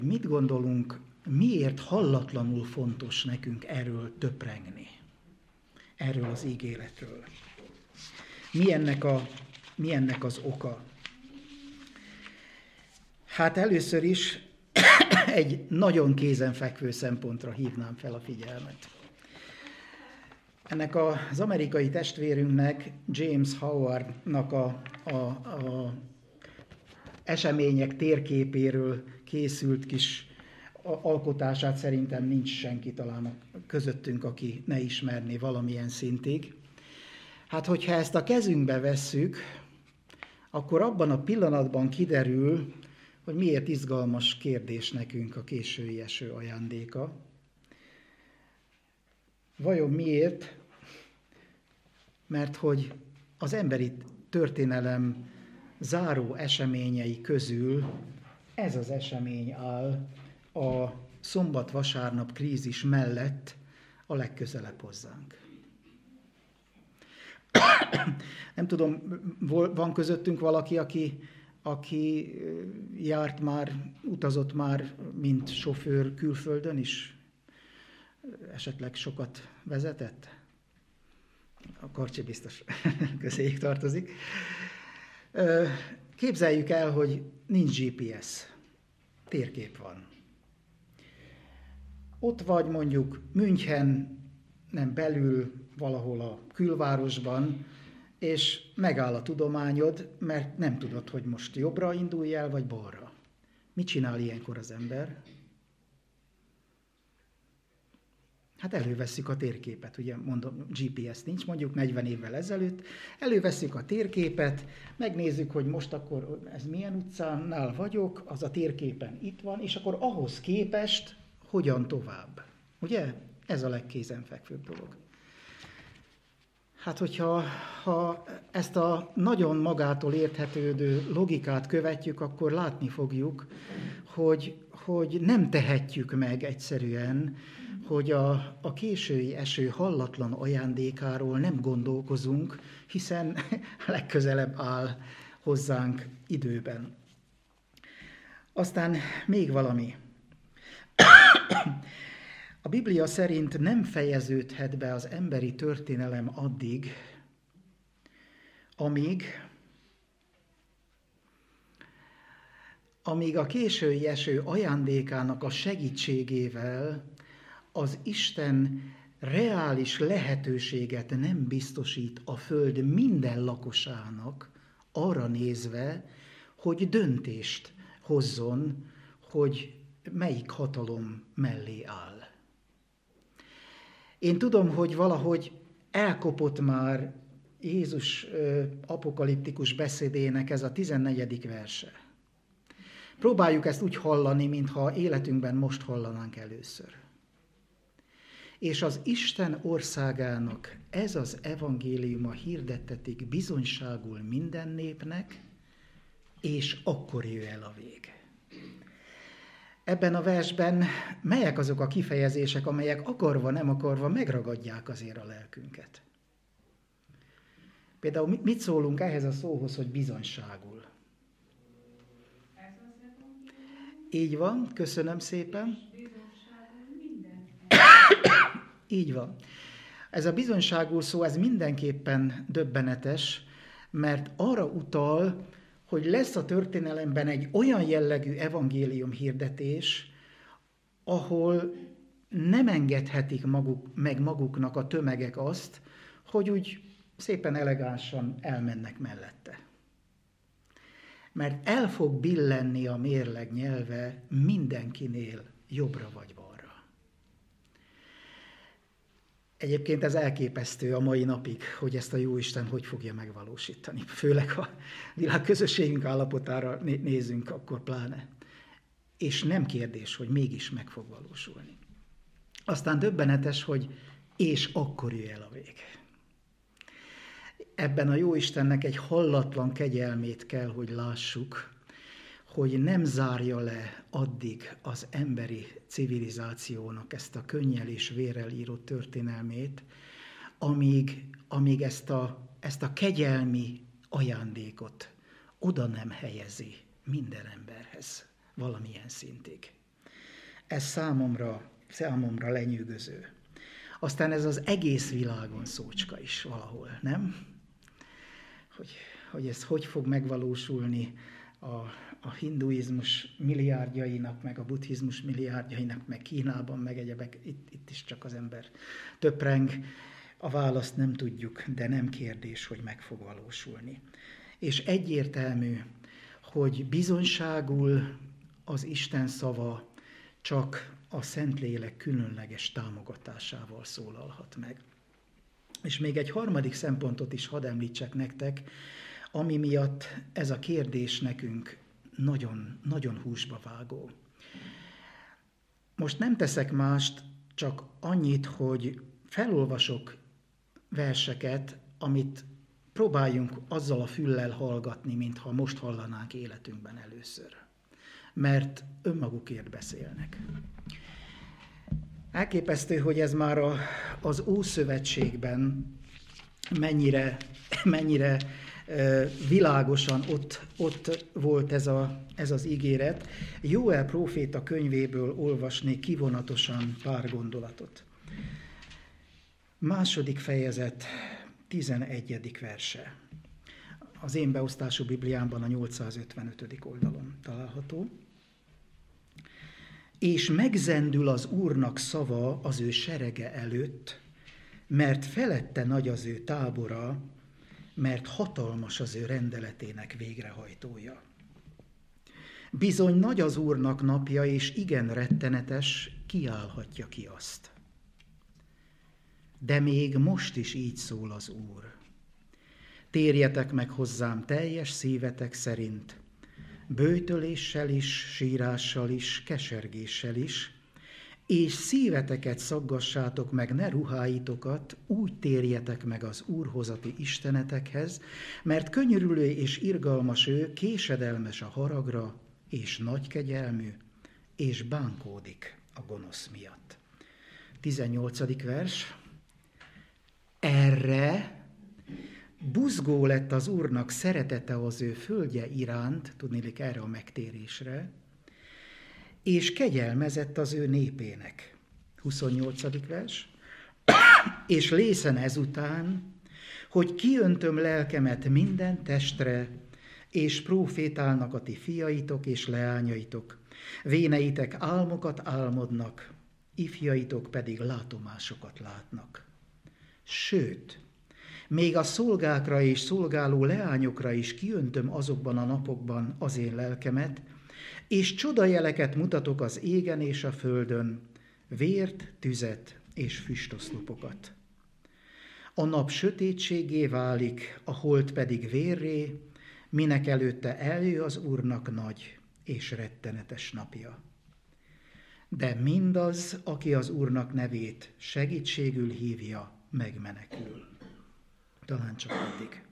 Mit gondolunk, miért hallatlanul fontos nekünk erről töprengni? Erről az ígéretről. Mi ennek az oka? Hát először is egy nagyon kézenfekvő szempontra hívnám fel a figyelmet. Ennek az amerikai testvérünknek, James Howardnak a események térképéről készült kis alkotását szerintem nincs senki talán közöttünk, aki ne ismerné valamilyen szintig. Hát, hogyha ezt a kezünkbe vesszük, akkor abban a pillanatban kiderül, hogy miért izgalmas kérdés nekünk a késői eső ajándéka. Vajon miért? Mert hogy az emberi történelem záró eseményei közül ez az esemény áll a szombat-vasárnap krízis mellett a legközelebb hozzánk. Nem tudom, van közöttünk valaki, aki járt már, utazott már, mint sofőr külföldön is? Esetleg sokat vezetett? A Karcsi biztos közéjük tartozik. Képzeljük el, hogy nincs GPS, térkép van. Ott vagy mondjuk München, nem belül, valahol a külvárosban, és megáll a tudományod, mert nem tudod, hogy most jobbra indulj el, vagy balra. Mit csinál ilyenkor az ember? Hát elővesszük a térképet, ugye mondom, GPS nincs, mondjuk 40 évvel ezelőtt, elővesszük a térképet, megnézzük, hogy most akkor ez milyen utcánál vagyok, az a térképen itt van, és akkor ahhoz képest hogyan tovább. Ugye? Ez a legkézenfekvőbb dolog. Hát, hogyha ezt a nagyon magától érthetődő logikát követjük, akkor látni fogjuk, hogy nem tehetjük meg egyszerűen, hogy a késői eső hallatlan ajándékáról nem gondolkozunk, hiszen legközelebb áll hozzánk időben. Aztán még valami. A Biblia szerint nem fejeződhet be az emberi történelem addig, amíg a késői eső ajándékának a segítségével az Isten reális lehetőséget nem biztosít a föld minden lakosának arra nézve, hogy döntést hozzon, hogy melyik hatalom mellé áll. Én tudom, hogy valahogy elkopott már Jézus apokaliptikus beszédének ez a 14. verse. Próbáljuk ezt úgy hallani, mintha életünkben most hallanánk először. És az Isten országának ez az evangéliuma hirdettetik bizonyságul minden népnek, és akkor jöjj el a vég. Ebben a versben melyek azok a kifejezések, amelyek akarva, nem akarva megragadják azért a lelkünket? Például mit szólunk ehhez a szóhoz, hogy bizonyságul? Így van, köszönöm szépen. Így van. Ez a bizonyságul szó, ez mindenképpen döbbenetes, mert arra utal, hogy lesz a történelemben egy olyan jellegű evangélium hirdetés, ahol nem engedhetik meg maguknak a tömegek azt, hogy úgy szépen elegánsan elmennek mellette. Mert el fog billenni a mérleg nyelve mindenkinél jobbra vagy balra. Egyébként ez elképesztő a mai napig, hogy ezt a Jóisten hogy fogja megvalósítani. Főleg, ha világközösségünk állapotára nézünk, akkor pláne. És nem kérdés, hogy mégis meg fog valósulni. Aztán döbbenetes, hogy és akkor jöjj el a vég. Ebben a Jóistennek egy hallatlan kegyelmét kell, hogy lássuk, hogy nem zárja le addig az emberi civilizációnak ezt a könnyel és vérrel írott történelmét, amíg ezt a kegyelmi ajándékot oda nem helyezi minden emberhez valamilyen szintig. Ez számomra lenyűgöző. Aztán ez az egész világon szócska is valahol, nem? Hogy ez hogy fog megvalósulni a hinduizmus milliárdjainak, meg a buddhizmus milliárdjainak, meg Kínában, meg egyebek, itt is csak az ember töpreng. A választ nem tudjuk, de nem kérdés, hogy meg fog valósulni. És egyértelmű, hogy bizonyságul az Isten szava csak a Szentlélek különleges támogatásával szólalhat meg. És még egy harmadik szempontot is hadd említsek nektek, ami miatt ez a kérdés nekünk nagyon, nagyon húsba vágó. Most nem teszek mást, csak annyit, hogy felolvasok verseket, amit próbáljunk azzal a füllel hallgatni, mintha most hallanánk életünkben először. Mert önmagukért beszélnek. Elképesztő, hogy ez már az Ószövetségben mennyire világosan ott volt ez az ígéret. Jóel próféta könyvéből olvasnék kivonatosan pár gondolatot. 2. fejezet, 11. verse. Az én beosztású Bibliámban a 855. oldalon található. És megzendül az Úrnak szava az ő serege előtt, mert felette nagy az ő tábora, mert hatalmas az ő rendeletének végrehajtója. Bizony nagy az Úrnak napja, és igen rettenetes, kiállhatja ki azt. De még most is így szól az Úr. Térjetek meg hozzám teljes szívetek szerint, böjtöléssel is, sírással is, kesergéssel is, és szíveteket szaggassátok meg, ne ruháitokat, úgy térjetek meg az Úrhoz, a ti istenetekhez, mert könyörülő és irgalmas ő, késedelmes a haragra, és nagy kegyelmű, és bánkódik a gonosz miatt. 18. vers. Erre buzgó lett az Úrnak szeretete az ő földje iránt, tudniillik erre a megtérésre, és kegyelmezett az ő népének. 28. vers. És lészen ezután, hogy kiöntöm lelkemet minden testre, és prófétálnak a ti fiaitok és leányaitok, véneitek álmokat álmodnak, ifjaitok pedig látomásokat látnak. Sőt, még a szolgákra és szolgáló leányokra is kiöntöm azokban a napokban az én lelkemet, és csodajeleket mutatok az égen és a földön, vért, tüzet és füstoszlopokat. A nap sötétségé válik, a hold pedig vérré, minek előtte eljö az Úrnak nagy és rettenetes napja. De mindaz, aki az Úrnak nevét segítségül hívja, megmenekül. Talán csak addig.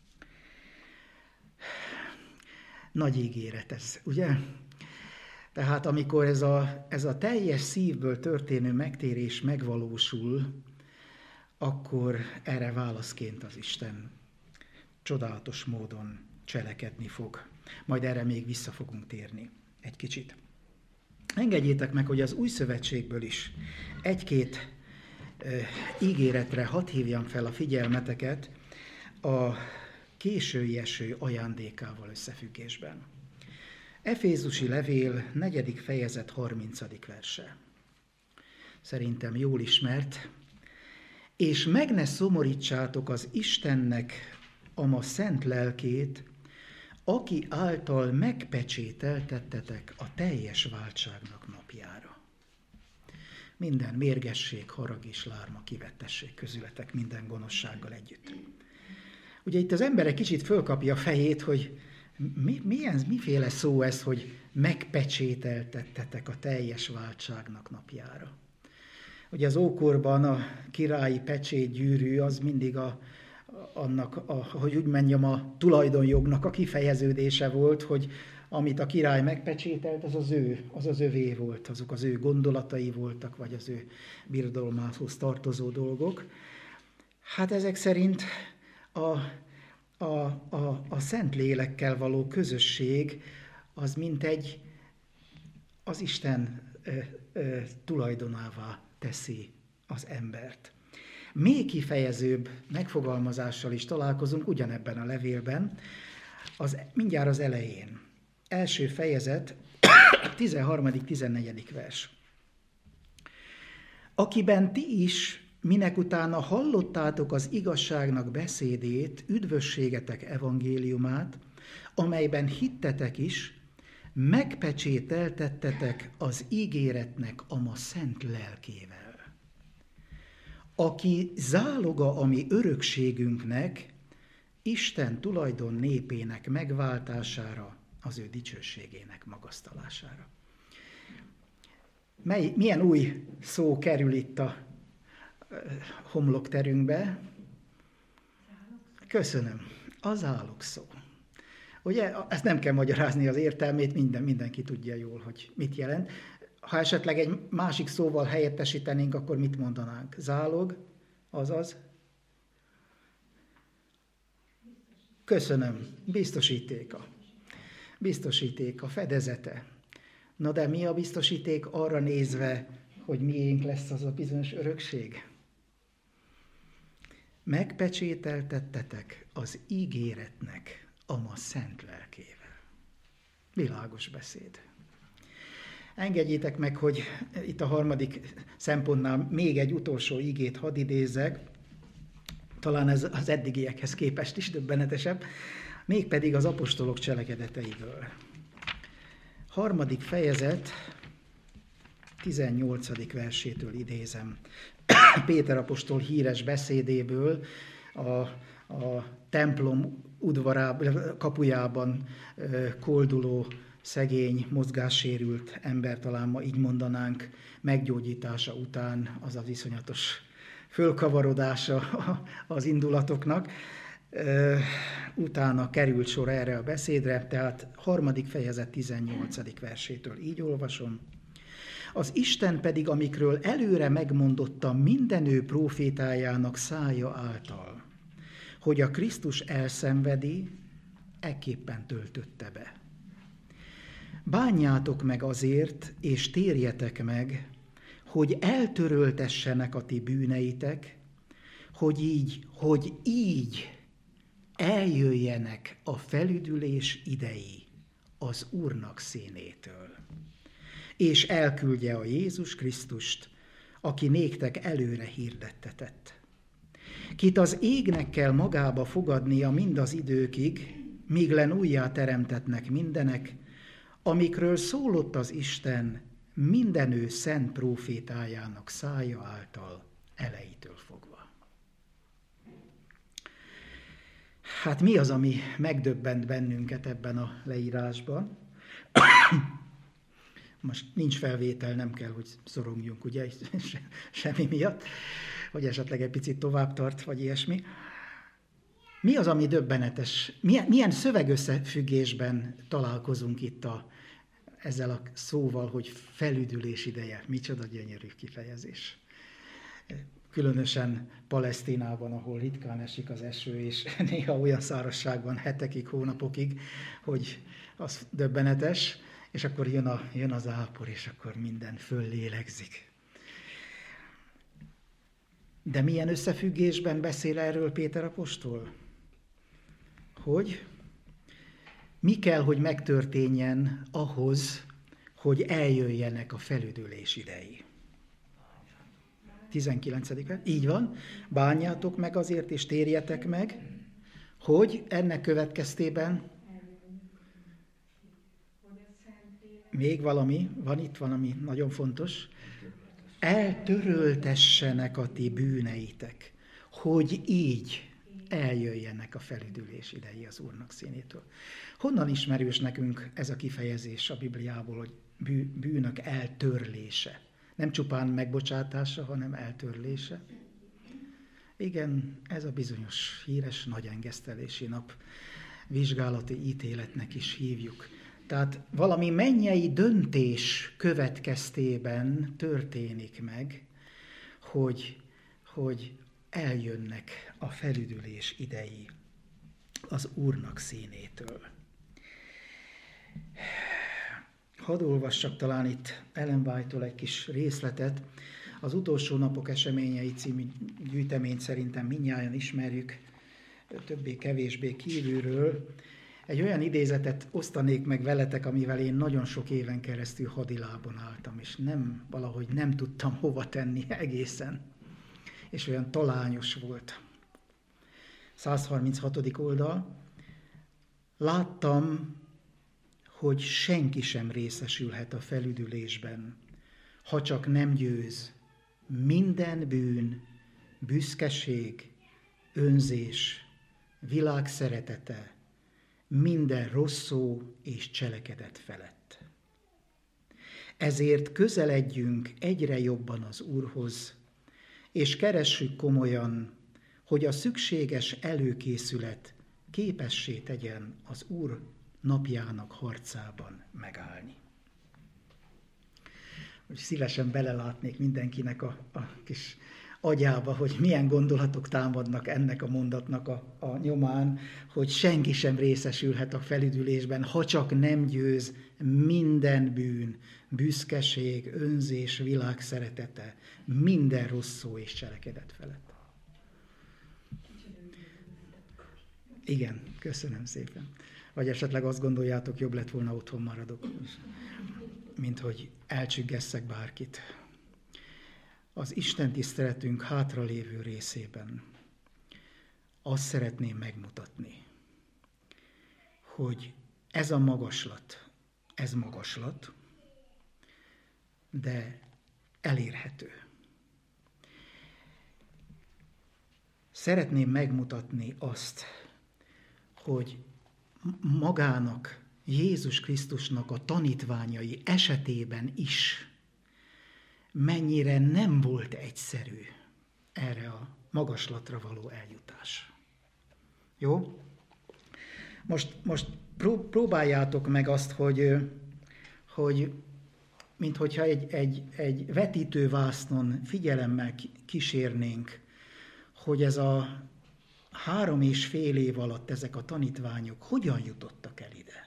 Nagy ígéret ez, ugye? Tehát amikor ez a teljes szívből történő megtérés megvalósul, akkor erre válaszként az Isten csodálatos módon cselekedni fog. Majd erre még vissza fogunk térni egy kicsit. Engedjétek meg, hogy az Új Szövetségből is egy-két ígéretre hadd hívjam fel a figyelmeteket a késői eső ajándékával összefüggésben. Efézusi levél 4. fejezet 30. verse. Szerintem jól ismert. És meg ne szomorítsátok az Istennek a ma szent lelkét, aki által megpecsételtettetek a teljes váltságnak napjára. Minden mérgesség, harag és lárma kivettessék közületek minden gonoszsággal együtt. Ugye itt az ember egy kicsit fölkapja a fejét, hogy miféle szó ez, hogy megpecsételtettetek a teljes váltságnak napjára. Ugye az ókorban a királyi pecsétgyűrű az mindig hogy úgy mondjam, a tulajdonjognak a kifejeződése volt, hogy amit a király megpecsételt, az az övé volt, azok az ő gondolatai voltak, vagy az ő birodalmához tartozó dolgok. Hát ezek szerint a Szentlélekkel való közösség az mintegy az Isten tulajdonává teszi az embert. Még kifejezőbb megfogalmazással is találkozunk ugyanebben a levélben, mindjárt az elején. Első fejezet, 13.-14. vers. Akiben ti is, minek utána hallottátok az igazságnak beszédét, üdvösségetek evangéliumát, amelyben hittetek is, megpecsételtettetek az ígéretnek ama szent lelkével, aki záloga a mi örökségünknek, Isten tulajdon népének megváltására, az ő dicsőségének magasztalására. Milyen új szó kerül itt a homlokterünkbe? Köszönöm. A zálogszó. Ugye, ezt nem kell magyarázni az értelmét, mindenki tudja jól, hogy mit jelent. Ha esetleg egy másik szóval helyettesítenénk, akkor mit mondanánk? Zálog, azaz? Köszönöm. Biztosítéka. Biztosítéka, fedezete. Na de mi a biztosíték arra nézve, hogy miénk lesz az a bizonyos örökség? Megpecsételtettetek az ígéretnek ama szent lelkével. Világos beszéd. Engedjétek meg, hogy itt a harmadik szempontnál még egy utolsó igét hadd idézzek, talán ez az eddigiekhez képest is döbbenetesebb, mégpedig az apostolok cselekedeteiből. 3. fejezet, 18. versétől idézem. Péter apostol híres beszédéből a templom kapujában kolduló, szegény, mozgássérült ember, talán ma így mondanánk, meggyógyítása után az a viszonyatos fölkavarodása az indulatoknak. Utána került sor erre a beszédre, tehát 3. fejezet 18. versétől így olvasom. Az Isten pedig, amikről előre megmondotta minden ő prófétájának szája által, hogy a Krisztus elszenvedi, ekképpen töltötte be. Bánjátok meg azért, és térjetek meg, hogy eltöröltessenek a ti bűneitek, hogy így eljöjjenek a felüdülés idei az Úrnak színétől, és elküldje a Jézus Krisztust, aki néktek előre hirdettetett. Kit az égnek kell magába fogadnia mind az időkig, míg len újjá teremtetnek mindenek, amikről szólott az Isten minden ő szent prófétájának szája által elejétől fogva. Hát mi az, ami megdöbbent bennünket ebben a leírásban? Most nincs felvétel, nem kell, hogy szorongjunk, ugye, semmi miatt, hogy esetleg egy picit tovább tart, vagy ilyesmi. Mi az, ami döbbenetes? Milyen szövegösszefüggésben találkozunk itt ezzel a szóval, hogy felüdülés ideje? Micsoda gyönyörű kifejezés. Különösen Palesztinában, ahol ritkán esik az eső, és néha olyan szárazságban hetekig, hónapokig, hogy az döbbenetes, és akkor jön az zápor, és akkor minden föllélegzik. De milyen összefüggésben beszél erről Péter apostol? Hogy mi kell, hogy megtörténjen ahhoz, hogy eljöjjenek a felüdülés idei. 19. Így van. Bánjátok meg azért, és térjetek meg, hogy ennek következtében még valami, van itt valami nagyon fontos, eltöröltessenek a ti bűneitek, hogy így eljöjjenek a felüdülés idei az Úrnak színétől. Honnan ismerős nekünk ez a kifejezés a Bibliából, hogy bűnök eltörlése? Nem csupán megbocsátása, hanem eltörlése. Igen, ez a bizonyos híres nagyengesztelési nap, vizsgálati ítéletnek is hívjuk. Tehát valami mennyei döntés következtében történik meg, hogy eljönnek a felüdülés idei az Úrnak színétől. hadd olvassak talán itt Ellen White-tól egy kis részletet. Az utolsó napok eseményei című gyűjteményt szerintem mindnyájan ismerjük, többé-kevésbé kívülről. Egy olyan idézetet osztanék meg veletek, amivel én nagyon sok éven keresztül hadilábon álltam, és valahogy nem tudtam hova tenni egészen. És olyan talányos volt. 136. oldal. Láttam, hogy senki sem részesülhet a felüdülésben, ha csak nem győz minden bűn, büszkeség, önzés, világ szeretete, minden rossz szó és cselekedet felett. Ezért közeledjünk egyre jobban az Úrhoz, és keressük komolyan, hogy a szükséges előkészület képessé tegyen az Úr napjának harcában megállni. Hogy szívesen belelátnék mindenkinek a kis agyába, hogy milyen gondolatok támadnak ennek a mondatnak a nyomán, hogy senki sem részesülhet a felüdülésben, ha csak nem győz minden bűn, büszkeség, önzés, világ szeretete, minden rossz szó és cselekedet felett. Igen, köszönöm szépen. Vagy esetleg azt gondoljátok, jobb lett volna otthon maradok, mint hogy elcsüggesszek bárkit. Az Isten tiszteletünk hátralévő részében azt szeretném megmutatni, hogy ez magaslat, de elérhető. Szeretném megmutatni azt, hogy magának, Jézus Krisztusnak a tanítványai esetében is mennyire nem volt egyszerű erre a magaslatra való eljutás. Jó? Most próbáljátok meg azt, hogy minthogyha egy vetítővásznon figyelemmel kísérnénk, hogy ez a 3,5 év alatt ezek a tanítványok hogyan jutottak el ide.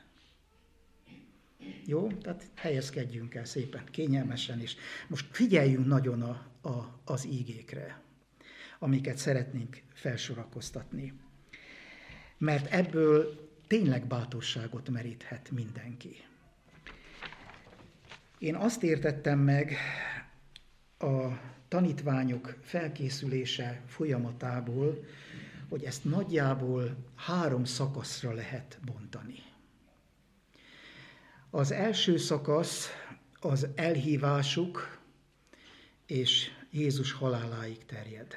Jó? Tehát helyezkedjünk el szépen, kényelmesen is. Most figyeljünk nagyon az ígékre, amiket szeretnénk felsorakoztatni. Mert ebből tényleg bátorságot meríthet mindenki. Én azt értettem meg a tanítványok felkészülése folyamatából, hogy ezt nagyjából 3 szakaszra lehet bontani. Az első szakasz az elhívásuk és Jézus haláláig terjed.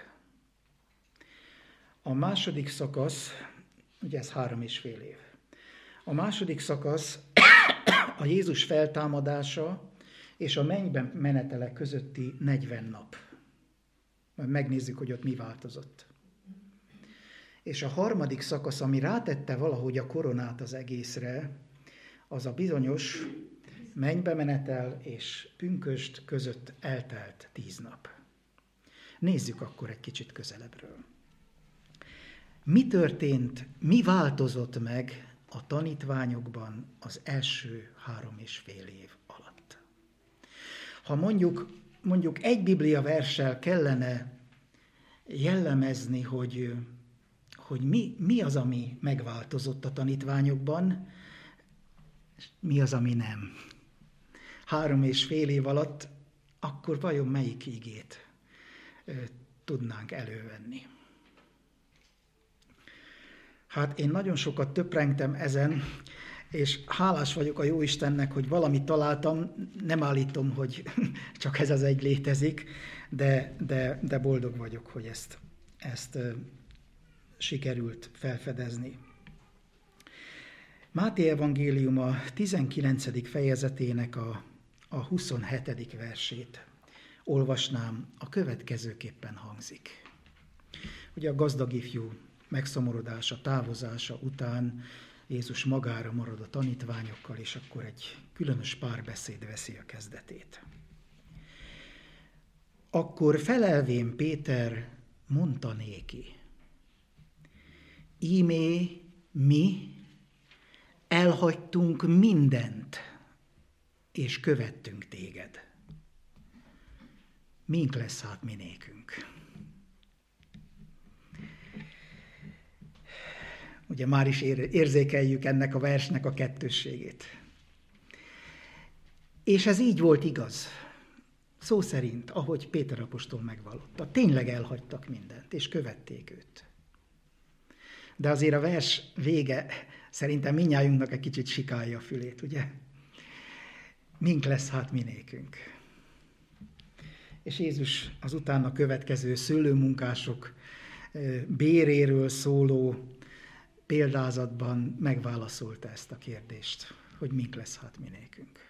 A második szakasz, ugye ez 3,5 év. A második szakasz a Jézus feltámadása és a mennybe menetele közötti 40 nap. Majd megnézzük, hogy ott mi változott. És a harmadik szakasz, ami rátette valahogy a koronát az egészre, az a bizonyos mennybe menetel és pünkösd között eltelt 10 nap. Nézzük akkor egy kicsit közelebbről. Mi történt, mi változott meg a tanítványokban az első 3,5 év alatt? Ha mondjuk egy Biblia verssel kellene jellemezni, hogy mi az, ami megváltozott a tanítványokban, mi az, ami nem. 3,5 év alatt, akkor vajon melyik igét tudnánk elővenni? Hát én nagyon sokat töprengtem ezen, és hálás vagyok a Jóistennek, hogy valamit találtam, nem állítom, hogy csak ez az egy létezik, de boldog vagyok, hogy ezt sikerült felfedezni. Máté evangélium a 19. fejezetének a 27. versét olvasnám, a következőképpen hangzik. Ugye a gazdag ifjú megszomorodása, távozása után Jézus magára marad a tanítványokkal, és akkor egy különös párbeszéd veszi a kezdetét. Akkor felelvén Péter mondta néki, íme mi elhagytunk mindent, és követtünk téged. Mink lesz hát mi nékünk? Ugye már is érzékeljük ennek a versnek a kettősségét. És ez így volt igaz. Szó szerint, ahogy Péter apostol megvallotta. Tényleg elhagytak mindent, és követték őt. De azért a vers vége szerintem mindnyájunknak egy kicsit sikálja a fülét, ugye? Mink lesz hát mi nékünk? És Jézus az utána következő szőlőmunkások béréről szóló példázatban megválaszolta ezt a kérdést, hogy mink lesz hát mi nékünk.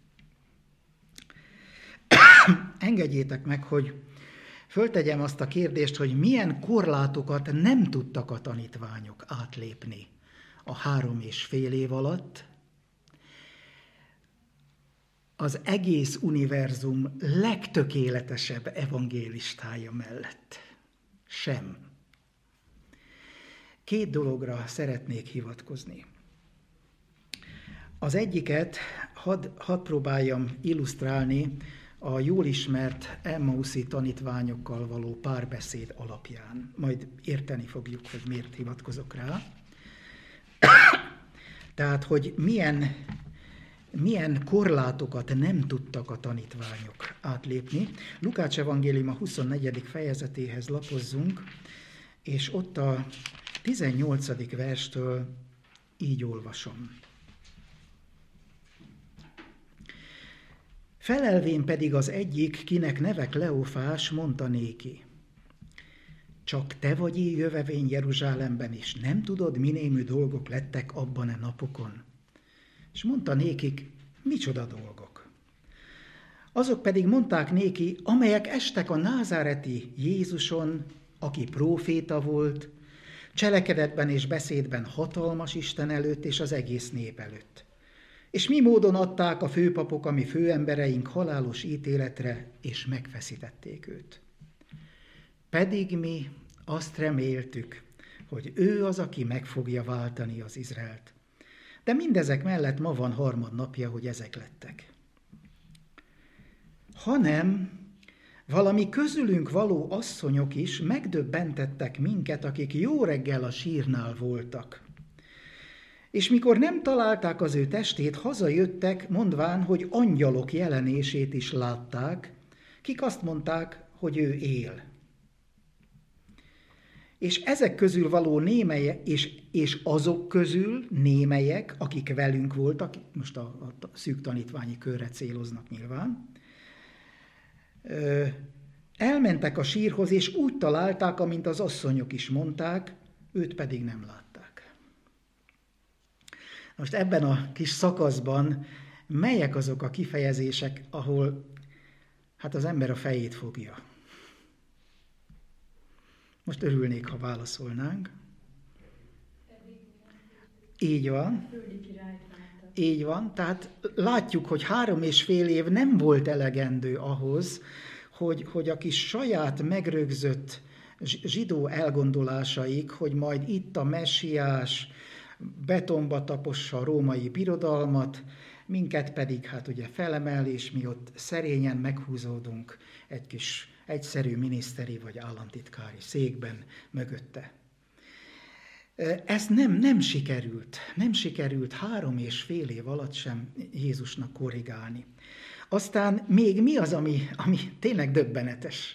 Engedjétek meg, hogy föltegyem azt a kérdést, hogy milyen korlátokat nem tudtak a tanítványok átlépni a 3,5 év alatt az egész univerzum legtökéletesebb evangélistája mellett. Sem. 2 dologra szeretnék hivatkozni. Az egyiket hadd próbáljam illusztrálni a jól ismert emmauszi tanítványokkal való párbeszéd alapján. Majd érteni fogjuk, hogy miért hivatkozok rá. Tehát, hogy milyen korlátokat nem tudtak a tanítványok átlépni. Lukács evangélium a 24. fejezetéhez lapozzunk, és ott a 18. verstől így olvasom. Felelvén pedig az egyik, kinek neve Kleofás, mondta néki: csak te vagy így jövevény Jeruzsálemben is, nem tudod, minémű dolgok lettek abban a napokon? És mondta nékik: micsoda dolgok? Azok pedig mondták néki, amelyek estek a názáreti Jézuson, aki próféta volt, cselekedetben és beszédben hatalmas Isten előtt és az egész nép előtt. És mi módon adták a főpapok a mi főembereink halálos ítéletre, és megfeszítették őt. Pedig mi azt reméltük, hogy ő az, aki meg fogja váltani az Izraelt. De mindezek mellett ma van 3. napja, hogy ezek lettek. Hanem valami közülünk való asszonyok is megdöbbentettek minket, akik jó reggel a sírnál voltak. És mikor nem találták az ő testét, hazajöttek, mondván, hogy angyalok jelenését is látták, kik azt mondták, hogy ő él. És ezek közül való némelyek, és azok közül némelyek, akik velünk voltak, most a szűk tanítványi körre céloznak nyilván, elmentek a sírhoz, és úgy találták, amint az asszonyok is mondták, őt pedig nem látták. Most ebben a kis szakaszban melyek azok a kifejezések, ahol hát az ember a fejét fogja? Most örülnék, ha válaszolnánk. Így van. Így van. Tehát látjuk, hogy 3,5 év nem volt elegendő ahhoz, hogy a kis saját megrögzött zsidó elgondolásaik, hogy majd itt a messiás betonba tapossa a római birodalmat, minket pedig hát ugye felemel, és mi ott szerényen meghúzódunk egy kis egyszerű miniszteri vagy államtitkári székben mögötte. Ez nem sikerült. Nem sikerült 3,5 év alatt sem Jézusnak korrigálni. Aztán még mi az, ami tényleg döbbenetes?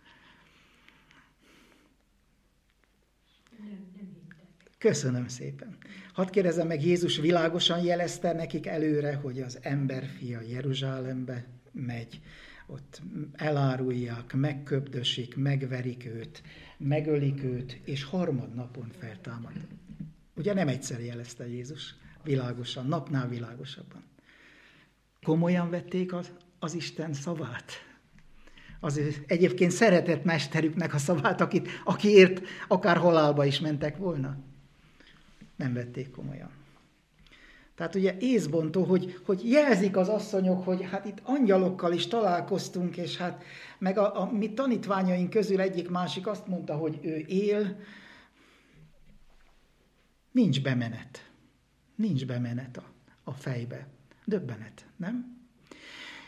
Köszönöm szépen. Hadd kérdezzem meg, Jézus világosan jelezte nekik előre, hogy az emberfia Jeruzsálembe megy. Ott elárulják, megköbdösik, megverik őt, megölik őt, és 3. napon feltámad. Ugye nem egyszer jelezte Jézus, világosan, napnál világosabban. Komolyan vették az Isten szavát? Az egyébként szeretett mesterüknek a szavát, akiért akár halálba is mentek volna? Nem vették komolyan. Tehát ugye észbontó, hogy jelzik az asszonyok, hogy hát itt angyalokkal is találkoztunk, és hát meg a mi tanítványaink közül egyik-másik azt mondta, hogy ő él. Nincs bemenet. Nincs bemenet a fejbe. Döbbenet, nem?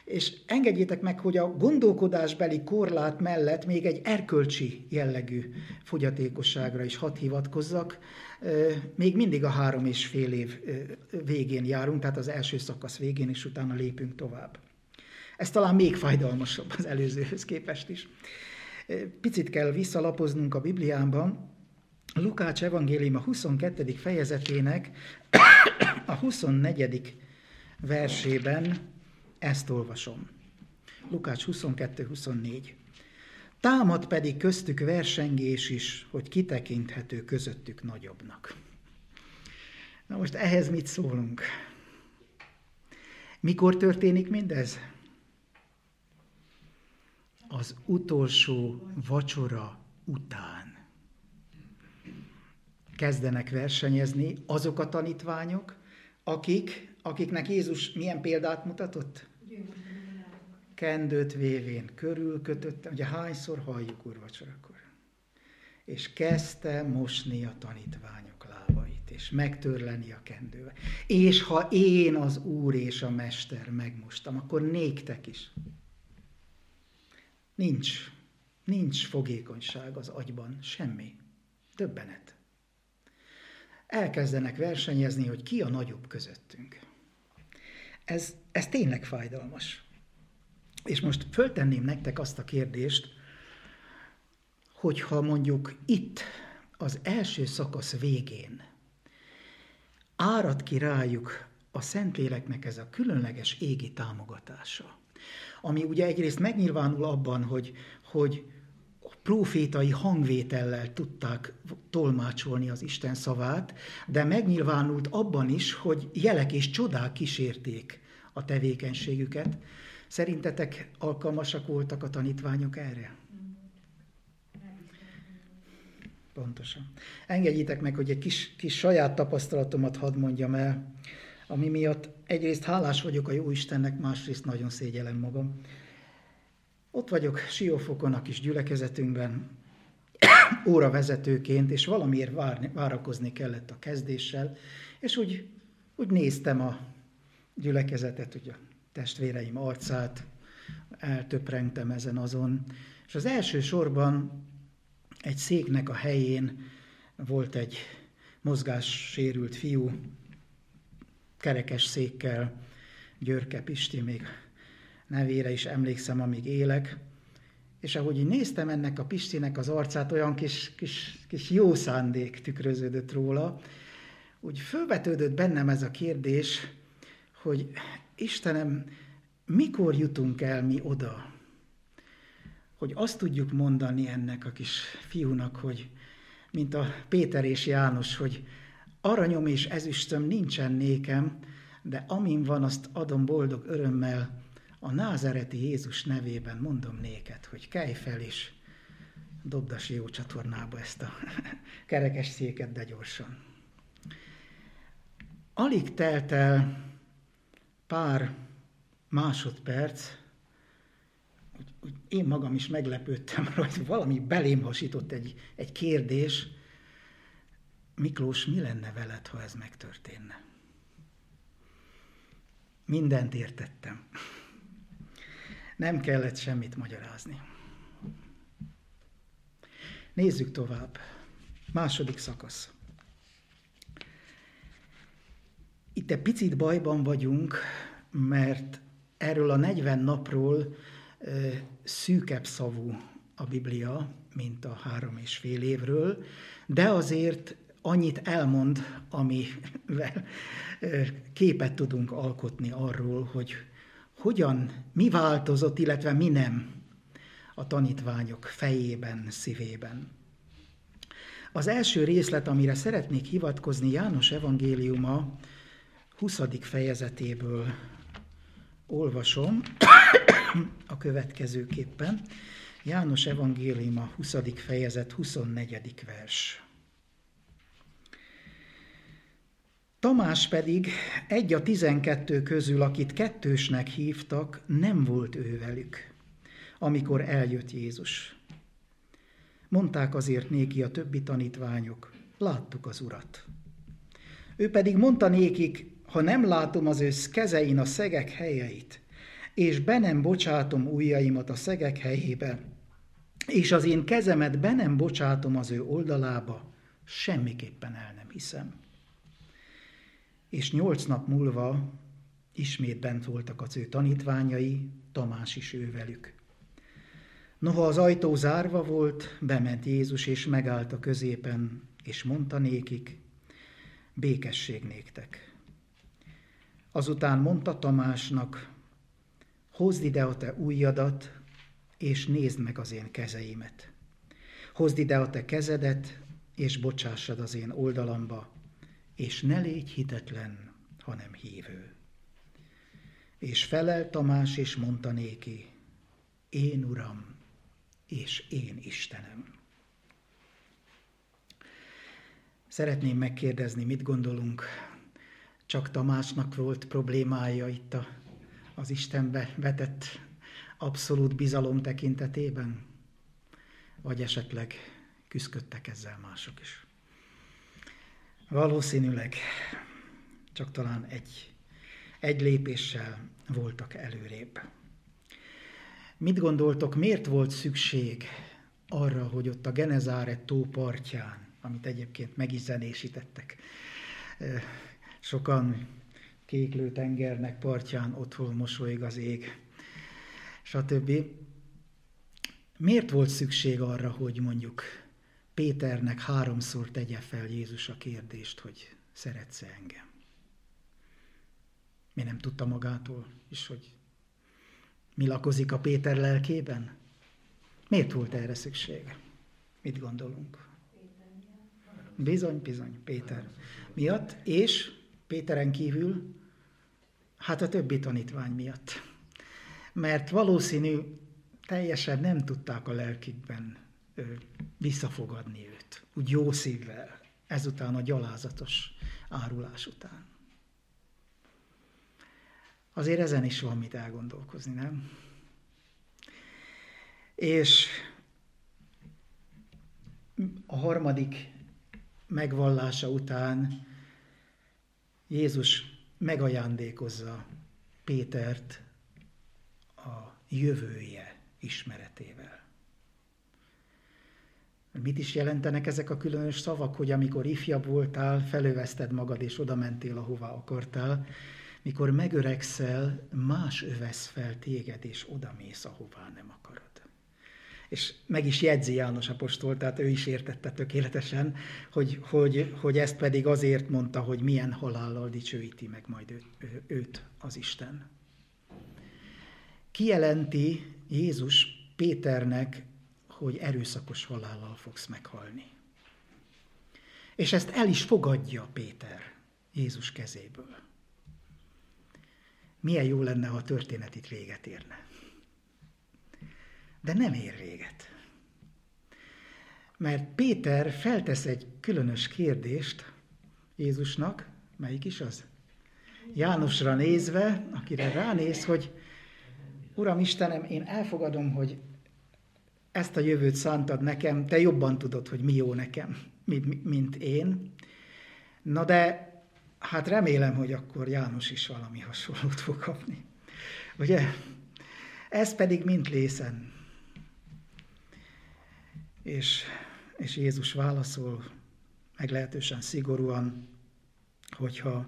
És engedjétek meg, hogy a gondolkodásbeli korlát mellett még egy erkölcsi jellegű fogyatékosságra is hadd hivatkozzak. Még mindig a 3,5 év végén járunk, tehát az első szakasz végén, és utána lépünk tovább. Ez talán még fájdalmasabb az előzőhöz képest is. Picit kell visszalapoznunk a Bibliában. A Lukács evangélium a 22. fejezetének a 24. versében ezt olvasom. Lukács 22-24. Támad pedig köztük versengés is, hogy kitekinthető közöttük nagyobbnak. Na most ehhez mit szólunk? Mikor történik mindez? Az utolsó vacsora után. Kezdenek versenyezni azok a tanítványok, akiknek Jézus milyen példát mutatott? Kendőt vévén körülkötötte, ugye hányszor halljuk úrvacsorakor. És kezdte mosni a tanítványok lábait, és megtörleni a kendővel. És ha én az Úr és a Mester megmostam, akkor néktek is. Nincs fogékonyság az agyban, semmi. Döbbenet. Elkezdenek versenyezni, hogy ki a nagyobb közöttünk. Ez tényleg fájdalmas. És most föltenném nektek azt a kérdést, hogyha mondjuk itt az első szakasz végén árad ki rájuk a Szentléleknek ez a különleges égi támogatása, ami ugye egyrészt megnyilvánul abban, hogy prófétai hangvétellel tudták tolmácsolni az Isten szavát, de megnyilvánult abban is, hogy jelek és csodák kísérték a tevékenységüket. Szerintetek alkalmasak voltak a tanítványok erre? Pontosan. Engedjétek meg, hogy egy kis saját tapasztalatomat hadd mondjam el, ami miatt egyrészt hálás vagyok a Jóistennek, másrészt nagyon szégyellem magam. Ott vagyok Siófokon a kis gyülekezetünkben, óravezetőként, és valamiért várakozni kellett a kezdéssel, és úgy néztem a gyülekezetet, ugye a testvéreim arcát, eltöprengtem ezen-azon, és az első sorban egy széknek a helyén volt egy mozgássérült fiú, kerekes székkel, Györke Pisti, még nevére is emlékszem, amíg élek, és ahogy így néztem ennek a Pistinek az arcát, olyan kis jó szándék tükröződött róla, úgy fölvetődött bennem ez a kérdés, hogy Istenem, mikor jutunk el mi oda, hogy azt tudjuk mondani ennek a kis fiúnak, hogy mint a Péter és János, hogy aranyom és ezüstöm nincsen nékem, de amin van, azt adom boldog örömmel, a názáreti Jézus nevében mondom néked, hogy kelj fel és dobd a Sió csatornába ezt a kerekes széket, de gyorsan. Alig telt el pár másodperc, hogy én magam is meglepődtem, hogy valami belém hasított egy kérdés. Miklós, mi lenne veled, ha ez megtörténne? Mindent értettem. Nem kellett semmit magyarázni. Nézzük tovább. Második szakasz. Itt egy picit bajban vagyunk, mert erről a 40 napról szűkebb szavú a Biblia, mint a 3,5 évről, de azért annyit elmond, amivel képet tudunk alkotni arról, hogy mi változott, illetve mi nem a tanítványok fejében, szívében. Az első részlet, amire szeretnék hivatkozni, János evangéliuma 20. fejezetéből olvasom a következőképpen. János evangéliuma 20. fejezet 24. vers. Tamás pedig egy a 12 közül, akit kettősnek hívtak, nem volt ő velük, amikor eljött Jézus. Mondták azért néki a többi tanítványok, láttuk az Urat. Ő pedig mondta nékik, ha nem látom az ő kezein a szegek helyeit, és be nem bocsátom ujjaimat a szegek helyébe, és az én kezemet be nem bocsátom az ő oldalába, semmiképpen el nem hiszem. És 8 nap múlva ismét bent voltak az ő tanítványai, Tamás is ővelük. Noha az ajtó zárva volt, bement Jézus, és megállt a középen, és mondta nékik, békesség néktek. Azután mondta Tamásnak, hozd ide a te ujjadat, és nézd meg az én kezeimet. Hozd ide a te kezedet, és bocsássad az én oldalamba, és ne légy hitetlen, hanem hívő. És felelt Tamás, és mondta néki, én Uram, és én Istenem. Szeretném megkérdezni, mit gondolunk, csak Tamásnak volt problémája itt az Istenbe vetett abszolút bizalom tekintetében? Vagy esetleg küszködtek ezzel mások is? Valószínűleg csak talán egy lépéssel voltak előrébb. Mit gondoltok, miért volt szükség arra, hogy ott a Genezáret tó partján, amit egyébként meg is zenésítettek, sokan kéklő tengernek partján otthon mosolyog az ég, stb. Miért volt szükség arra, hogy mondjuk Péternek 3-szor tegye fel Jézus a kérdést, hogy szeretsz-e engem? Mi nem tudta magától is, hogy mi lakozik a Péter lelkében? Miért volt erre szükség? Mit gondolunk? Bizony, Péter miatt, és Péteren kívül, hát a többi tanítvány miatt. Mert valószínű, teljesen nem tudták a lelkükben visszafogadni őt, úgy jó szívvel, ezután a gyalázatos árulás után. Azért ezen is van mit elgondolkozni, nem? És a harmadik megvallása után Jézus megajándékozza Pétert a jövője ismeretével. Mit is jelentenek ezek a különös szavak, hogy amikor ifjabb voltál, felövezted magad és oda mentél, ahová akartál, mikor megöregszel, más övesz fel téged, és odamész, ahová nem akarod. És meg is jegyzi János apostol, tehát ő is értette tökéletesen, hogy ezt pedig azért mondta, hogy milyen halállal dicsőíti meg majd őt az Isten. Kijelenti Jézus Péternek, hogy erőszakos halállal fogsz meghalni. És ezt el is fogadja Péter Jézus kezéből. Milyen jó lenne, ha a történet itt véget érne. De nem ér véget. Mert Péter feltesz egy különös kérdést Jézusnak, melyik is az? Jánosra nézve, akire ránéz, hogy Uram Istenem, én elfogadom, hogy ezt a jövőt szántad nekem, te jobban tudod, hogy mi jó nekem, mint én. Na de hát remélem, hogy akkor János is valami hasonlót fog kapni. Ugye? Ez pedig mint lészen. És Jézus válaszol meglehetősen szigorúan, hogyha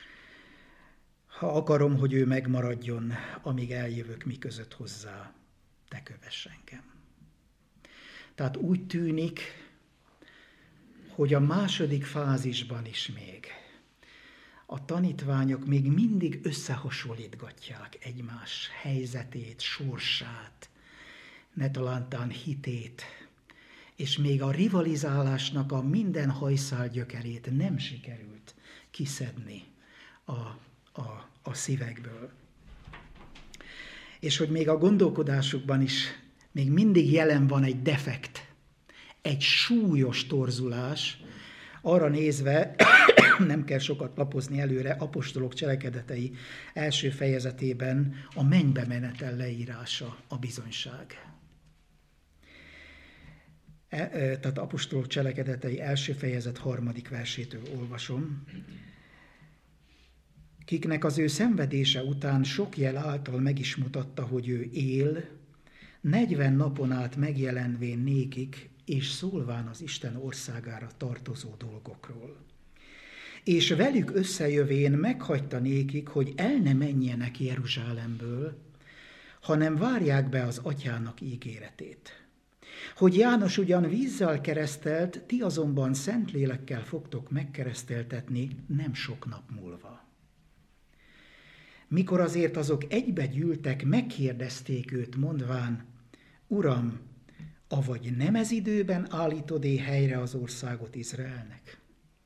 akarom, hogy ő megmaradjon, amíg eljövök mi között hozzá, te kövess engem. Tehát úgy tűnik, hogy a második fázisban is még a tanítványok még mindig összehasonlítgatják egymás helyzetét, sorsát, netalántán hitét, és még a rivalizálásnak a minden hajszál gyökerét nem sikerült kiszedni a szívekből. És hogy még a gondolkodásukban is még mindig jelen van egy defekt, egy súlyos torzulás, arra nézve, nem kell sokat lapozni előre, Apostolok Cselekedetei első fejezetében a mennybe menetel leírása a bizonyság. Tehát Apostolok Cselekedetei első fejezet 3. versétől olvasom. kiknek az ő szenvedése után sok jel által meg is mutatta, hogy ő él, 40 napon át megjelenvén nékik, és szólván az Isten országára tartozó dolgokról. És velük összejövén meghagyta nékik, hogy el ne menjenek Jeruzsálemből, hanem várják be az atyának ígéretét. Hogy János ugyan vízzel keresztelt, ti azonban Szentlélekkel fogtok megkereszteltetni nem sok nap múlva. Mikor azért azok egybegyűltek, megkérdezték őt, mondván, Uram, avagy nem ez időben állítod-e helyre az országot Izraelnek?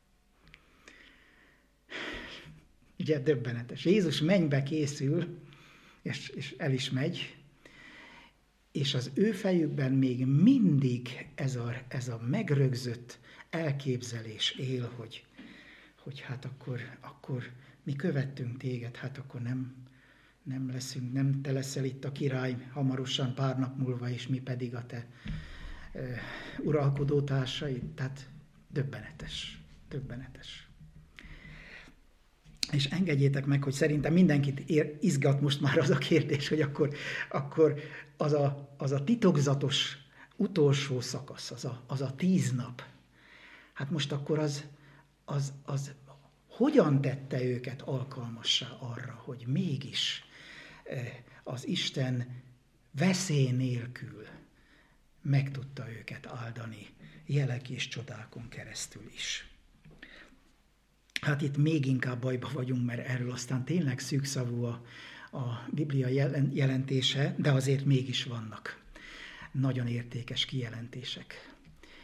Ugye döbbenetes. Jézus mennybe készül, és el is megy, és az ő fejükben még mindig ez a megrögzött elképzelés él, hogy hát akkor mi követtünk téged, hát akkor nem te leszel itt a király hamarosan pár nap múlva, és mi pedig a te uralkodó társaid. Tehát döbbenetes. És engedjétek meg, hogy szerintem mindenkit izgat most már az a kérdés, hogy akkor az a titokzatos utolsó szakasz, az a 10 nap, hát most akkor az hogyan tette őket alkalmassá arra, hogy mégis az Isten veszély nélkül meg tudta őket áldani jelek és csodákon keresztül is. Hát itt még inkább bajba vagyunk, mert erről aztán tényleg szűkszavú a Biblia jelentése, de azért mégis vannak nagyon értékes kijelentések.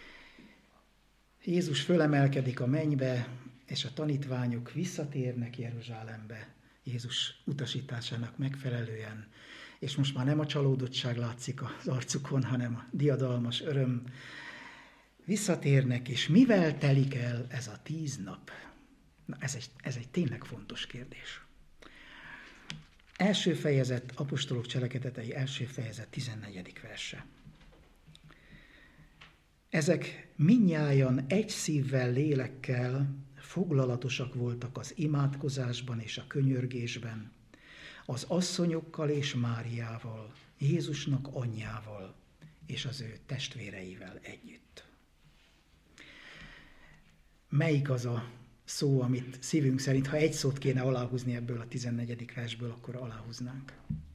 Jézus fölemelkedik a mennybe, és a tanítványok visszatérnek Jeruzsálembe Jézus utasításának megfelelően, és most már nem a csalódottság látszik az arcukon, hanem a diadalmas öröm. Visszatérnek, és mivel telik el ez a 10 nap? Na, ez egy tényleg fontos kérdés. Első fejezet, Apostolok cselekedetei, első fejezet, 14. verse. Ezek mindnyájan egy szívvel, lélekkel foglalatosak voltak az imádkozásban és a könyörgésben, az asszonyokkal és Máriával, Jézusnak anyjával és az ő testvéreivel együtt. Melyik az a szó, amit szívünk szerint, ha egy szót kéne aláhúzni ebből a 14. versből, akkor aláhúznánk?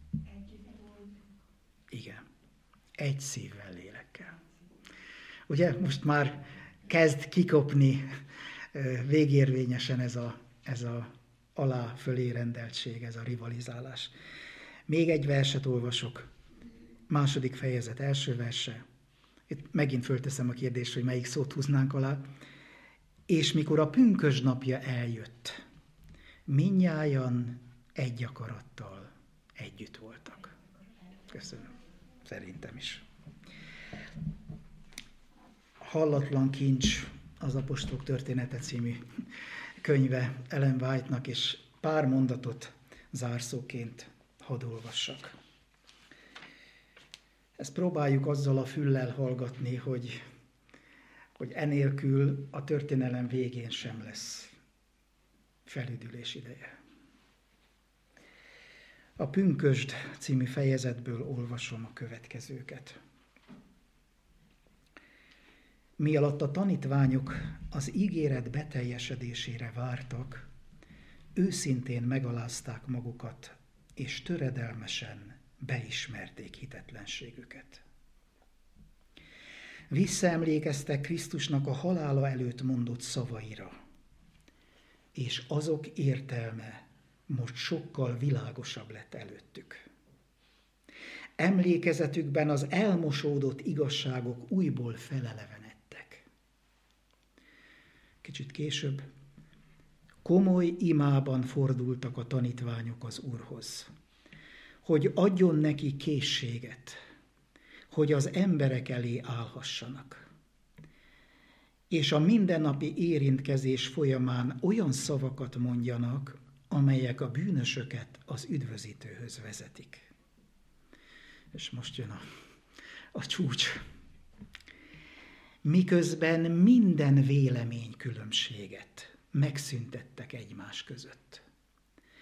Igen. Egy szívvel, lélekkel. Ugye most már kezd kikopni végérvényesen ez a alá-fölé rendeltség, ez a rivalizálás. Még egy verset olvasok. 2. fejezet, első verse. Itt megint fölteszem a kérdést, hogy melyik szót húznánk alá. És mikor a pünkösd napja eljött, mindnyájan egy akarattal együtt voltak. Köszönöm. Szerintem is. Hallatlan kincs az Apostolok története című könyve Ellen White-nak, és pár mondatot zárszóként hadd olvassak. Ezt próbáljuk azzal a füllel hallgatni, hogy enélkül a történelem végén sem lesz felüdülés ideje. A Pünkösd című fejezetből olvasom a következőket. Mi alatt a tanítványok az ígéret beteljesedésére vártak, őszintén megalázták magukat, és töredelmesen beismerték hitetlenségüket. Visszaemlékeztek Krisztusnak a halála előtt mondott szavaira, és azok értelme most sokkal világosabb lett előttük. Emlékezetükben az elmosódott igazságok újból felelevenedtek. Kicsit később komoly imában fordultak a tanítványok az Úrhoz, hogy adjon neki készséget, hogy az emberek elé állhassanak. És a mindennapi érintkezés folyamán olyan szavakat mondjanak, amelyek a bűnösöket az üdvözítőhöz vezetik. És most jön a csúcs. Miközben minden véleménykülönbséget megszüntettek egymás között.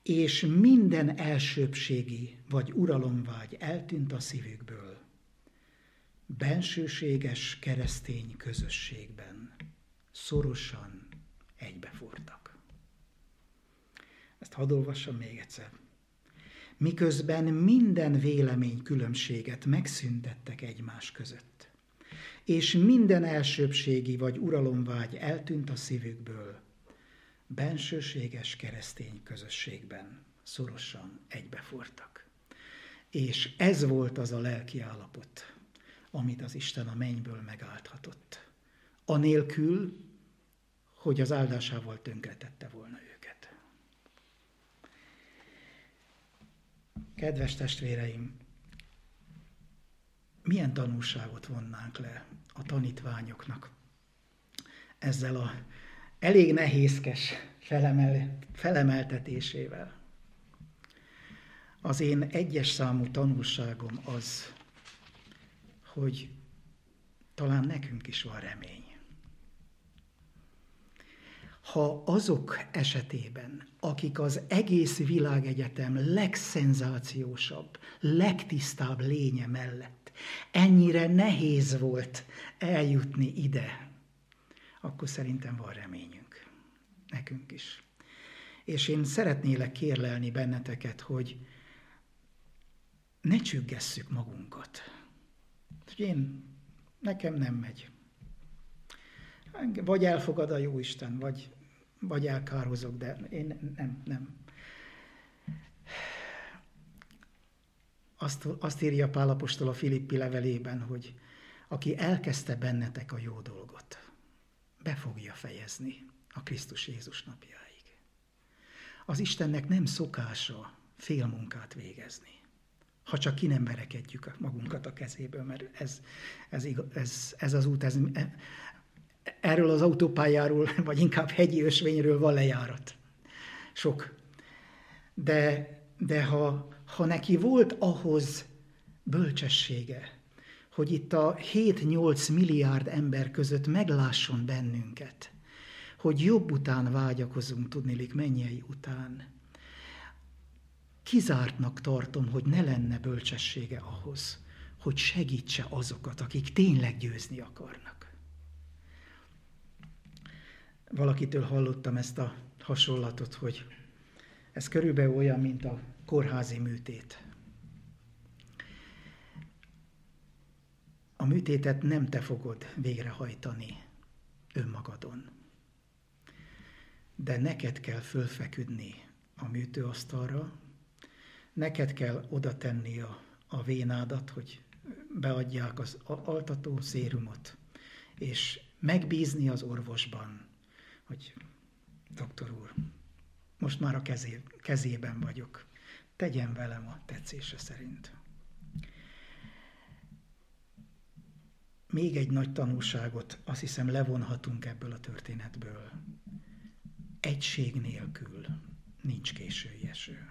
és minden elsőbbségi vagy uralomvágy eltűnt a szívükből. Bensőséges keresztény közösségben szorosan egybefortak. Ezt hadd olvassam még egyszer. Miközben minden véleménykülönbséget megszüntettek egymás között, és minden elsőbbségi vagy uralomvágy eltűnt a szívükből, bensőséges keresztény közösségben szorosan egybefortak. És ez volt az a lelki állapot, amit az Isten a mennyből megáldhatott. Anélkül, hogy az áldásával tönkretette volna őket. Kedves testvéreim, milyen tanulságot vonnánk le a tanítványoknak ezzel a elég nehézkes felemeltetésével? Az én egyes számú tanulságom az, hogy talán nekünk is van remény. Ha azok esetében, akik az egész világegyetem legszenzációsabb, legtisztább lénye mellett ennyire nehéz volt eljutni ide, akkor szerintem van reményünk. Nekünk is. És én szeretnélek kérlelni benneteket, hogy ne csüggesszük magunkat. Nekem nem megy. Vagy elfogad a Jóisten, vagy elkározok, de én nem. Azt írja Pál apostol a Filippi levelében, hogy aki elkezdte bennetek a jó dolgot, be fogja fejezni a Krisztus Jézus napjáig. Az Istennek nem szokása félmunkát végezni, ha csak ki nem verekedjük magunkat a kezéből, mert ez az út, erről az autópályáról, vagy inkább hegyi ösvényről van lejárat. Sok. De ha neki volt ahhoz bölcsessége, hogy itt a 7-8 milliárd ember között meglásson bennünket, hogy jobb után vágyakozunk, tudniillik mennyei után, kizártnak tartom, hogy ne lenne bölcsessége ahhoz, hogy segítse azokat, akik tényleg győzni akarnak. Valakitől hallottam ezt a hasonlatot, hogy ez körülbelül olyan, mint a kórházi műtét. A műtétet nem te fogod végrehajtani önmagadon, de neked kell fölfeküdni a műtőasztalra, neked kell oda tenni a vénádat, hogy beadják az altató szérumot, és megbízni az orvosban, hogy doktor úr, most már a kezében vagyok, tegyen velem a tetszése szerint. Még egy nagy tanulságot azt hiszem levonhatunk ebből a történetből. Egység nélkül nincs késői eső.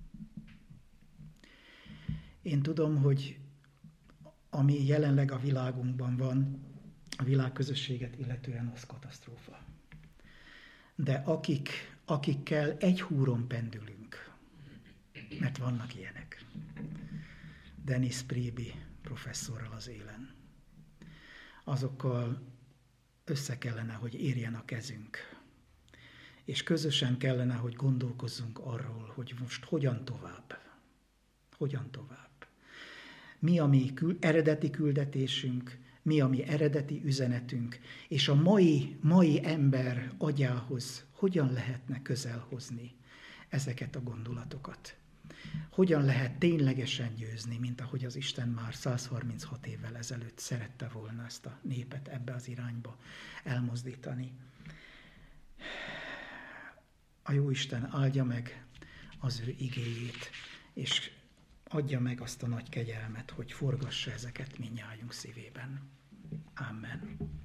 Én tudom, hogy ami jelenleg a világunkban van, a világközösséget illetően az katasztrófa. De akikkel egy húron pendülünk, mert vannak ilyenek. Dennis Priebe professzorral az élen. Azokkal össze kellene, hogy érjen a kezünk. És közösen kellene, hogy gondolkozzunk arról, hogy most hogyan tovább. Hogyan tovább. Mi a mi eredeti küldetésünk, mi a mi eredeti üzenetünk, és a mai ember agyához hogyan lehetne közel hozni ezeket a gondolatokat. Hogyan lehet ténylegesen győzni, mint ahogy az Isten már 136 évvel ezelőtt szerette volna ezt a népet ebbe az irányba elmozdítani. A Jóisten áldja meg az ő igéjét, és adja meg azt a nagy kegyelmet, hogy forgassa ezeket mindnyájunk szívében. Amen.